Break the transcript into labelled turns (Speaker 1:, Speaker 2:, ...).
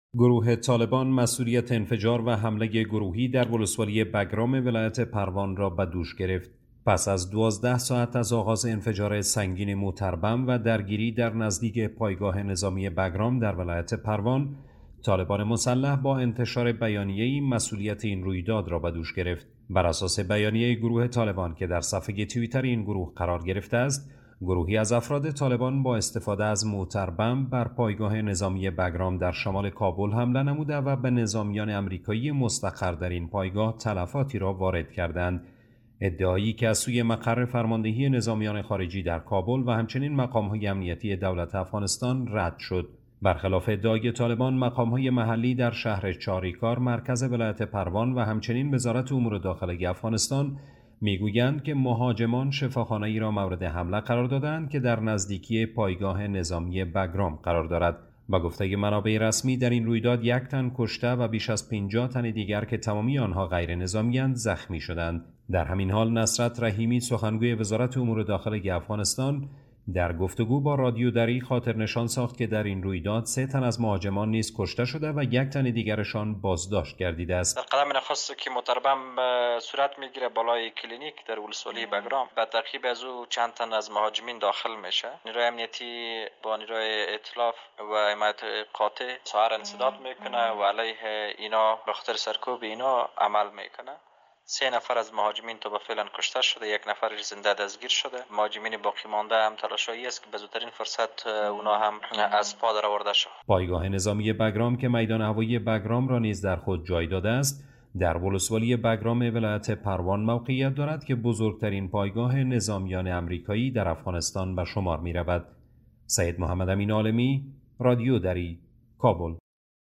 Speaker 1: گروه طالبان مسئولیت انفجار و حمله گروهی در ولسوالی بگرام ولایت پروان را به دوش گرفت. پس از 12 ساعت از آغاز انفجار سنگین موتربم و درگیری در نزدیک پایگاه نظامی بگرام در ولایت پروان، طالبان مسلح با انتشار بیانیه‌ای مسئولیت این رویداد را به دوش گرفت. بر اساس بیانیه گروه طالبان که در صفحه توییتر این گروه قرار گرفته است، گروهی از افراد طالبان با استفاده از موتربم بر پایگاه نظامی بگرام در شمال کابل حمله نموده و به نظامیان آمریکایی مستقر در این پایگاه تلفاتی را وارد کردند. ادعایی که از سوی مقر فرماندهی نظامیان خارجی در کابل و همچنین مقام‌های امنیتی دولت افغانستان رد شد. برخلاف ادعای طالبان، مقام‌های محلی در شهر چاریکار مرکز ولایت پروان و همچنین وزارت امور داخلی افغانستان میگویند که مهاجمان شفاخانه‌ای را مورد حمله قرار دادند که در نزدیکی پایگاه نظامی بگرام قرار دارد. با گفته منابع رسمی، در این رویداد 1 تن کشته و بیش از 50 تن دیگر که تمامی آنها غیر نظامی‌اند زخمی شدند. در همین حال نصرت رحیمی، سخنگوی وزارت امور داخلی افغانستان، در گفتگو با رادیو دری خاطر نشان ساخت که در این رویداد 3 تن از مهاجمان نیز کشته شده و 1 تن دیگرشان بازداشت گردیده است.
Speaker 2: در قدم نخست که متربم صورت میگیره بالای کلینیک در ولسوالی بگرام، به ترکیب از او چند تن از مهاجمین داخل میشه. نیروی امنیتی با نیروی ائتلاف و حمایت قاطع سایر انسداد میکنه و علیه اینا به خاطر سرکوب اینا عمل میکنه. 3 نفر از مهاجمین تا به فعلا کشته شده، 1 نفر زنده دستگیر شده. مهاجمین باقی مانده هم تلاشایی است که به زودترین فرصت اونا هم از پا درآورده شود.
Speaker 1: پایگاه نظامی بگرام که میدان هوایی بگرام را نیز در خود جای داده است، در ولسوالی بگرام ولایت پروان موقعیت دارد که بزرگترین پایگاه نظامیان آمریکایی در افغانستان به شمار می رود. سید محمد امین عالمی، رادیو دری، کابل.